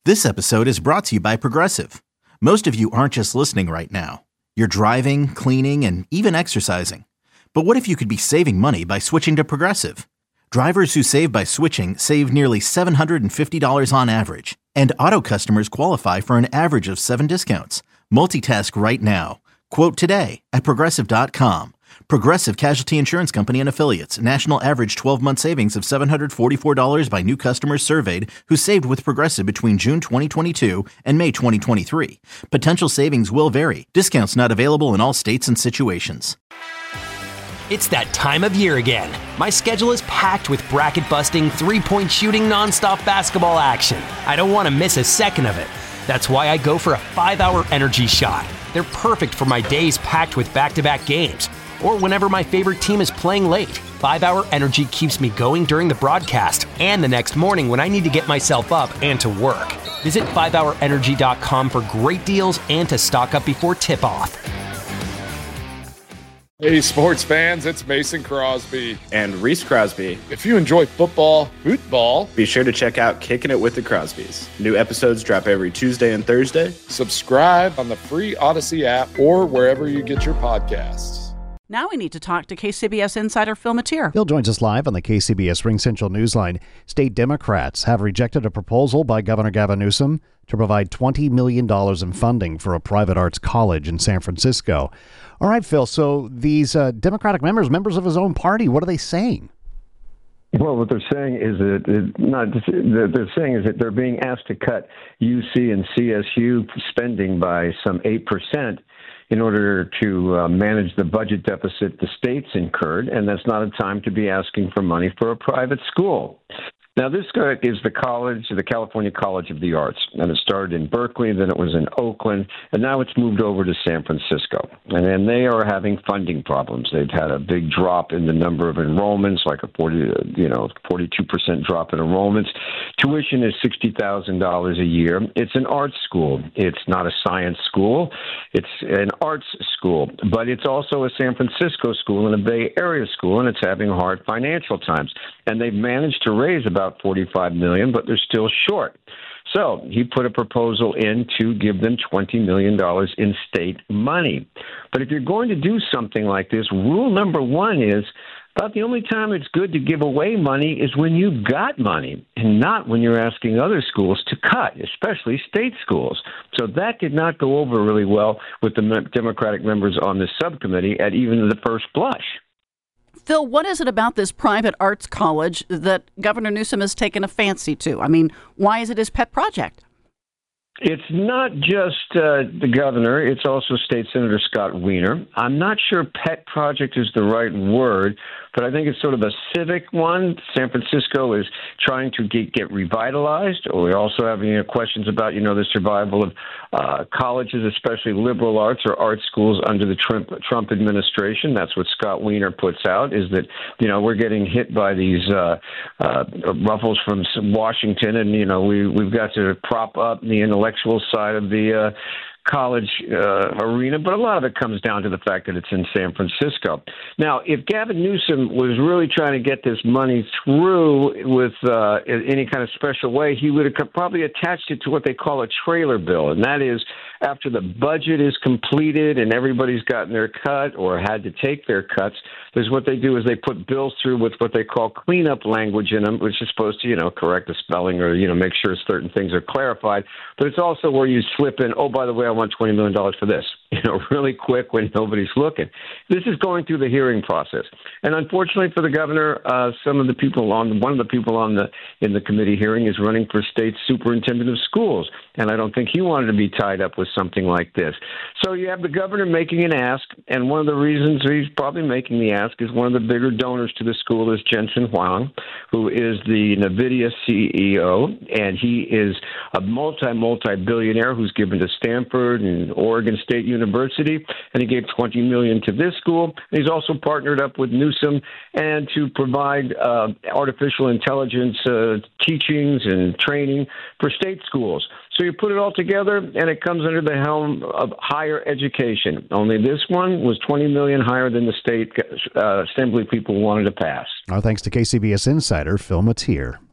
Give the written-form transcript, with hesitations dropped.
This episode is brought to you by Progressive. Most of you aren't just listening right now. You're driving, cleaning, and even exercising. But what if you could be saving money by switching to Progressive? Drivers who save by switching save nearly $750 on average. And auto customers qualify for an average of 7 discounts. Multitask right now. Quote today at Progressive.com. Progressive Casualty Insurance Company and Affiliates. National average 12-month savings of $744 by new customers surveyed who saved with Progressive between June 2022 and May 2023. Potential savings will vary. Discounts not available in all states and situations. It's that time of year again. My schedule is packed with bracket-busting, three-point shooting, nonstop basketball action. I don't want to miss a second of it. That's why I go for a 5-hour energy shot. They're perfect for my days packed with back-to-back games, or whenever my favorite team is playing late. 5-hour energy keeps me going during the broadcast and the next morning when I need to get myself up and to work. Visit 5hourenergy.com for great deals and to stock up before tip-off. Hey, sports fans, it's Mason Crosby. And Reese Crosby. If you enjoy football, be sure to check out Kicking It with the Crosbys. New episodes drop every Tuesday and Thursday. Subscribe on the free Odyssey app or wherever you get your podcasts. Now we need to talk to KCBS insider Phil Matier. Phil joins us live on the KCBS Ring Central Newsline. State Democrats have rejected a proposal by Governor Gavin Newsom to provide $20 million in funding for a private arts college in San Francisco. All right, Phil, so these Democratic members of his own party, what are they saying? Well, what they're saying is that they're being asked to cut UC and CSU spending by some 8%. In order to manage the budget deficit the state's incurred, and that's not a time to be asking for money for a private school. Now, this is the California College of the Arts, and it started in Berkeley, then it was in Oakland, and now it's moved over to San Francisco. And they are having funding problems. They've had a big drop in the number of enrollments, like a 42% drop in enrollments. Tuition is $60,000 a year. It's an arts school. It's not a science school. It's an arts school, but it's also a San Francisco school and a Bay Area school, and it's having hard financial times. And they've managed to raise about $45 million, but they're still short. So he put a proposal in to give them $20 million in state money. But if you're going to do something like this, rule number one is about the only time it's good to give away money is when you've got money and not when you're asking other schools to cut, especially state schools. So that did not go over really well with the Democratic members on this subcommittee at even the first blush. Phil, what is it about this private arts college that Governor Newsom has taken a fancy to? I mean, why is it his pet project? It's not just the governor. It's also State Senator Scott Wiener. I'm not sure pet project is the right word, but I think it's sort of a civic one. San Francisco is trying to get revitalized. We're also having questions about, the survival of colleges, especially liberal arts or art schools under the Trump administration. That's what Scott Wiener puts out, is that, we're getting hit by these ruffles from Washington, and, we've got to prop up the intellectual side of the college arena, but a lot of it comes down to the fact that it's in San Francisco. Now, if Gavin Newsom was really trying to get this money through with any kind of special way, he would have probably attached it to what they call a trailer bill, and that is after the budget is completed and everybody's gotten their cut or had to take their cuts, there's what they do is they put bills through with what they call cleanup language in them, which is supposed to, correct the spelling or, make sure certain things are clarified. But it's also where you slip in, oh, by the way, I want $20 million for this, really quick when nobody's looking. This is going through the hearing process. And unfortunately for the governor, one of the people in the committee hearing is running for state superintendent of schools. And I don't think he wanted to be tied up with something like this. So you have the governor making an ask, and one of the reasons he's probably making the ask is one of the bigger donors to the school is Jensen Huang, who is the NVIDIA CEO, and he is a multi-billionaire who's given to Stanford and Oregon State University, and he gave $20 million to this school. And he's also partnered up with Newsom and to provide artificial intelligence teachings and training for state schools. So you put it all together, and it comes under the helm of higher education. Only this one was $20 million higher than the state assembly people wanted to pass. Our thanks to KCBS insider Phil Matier.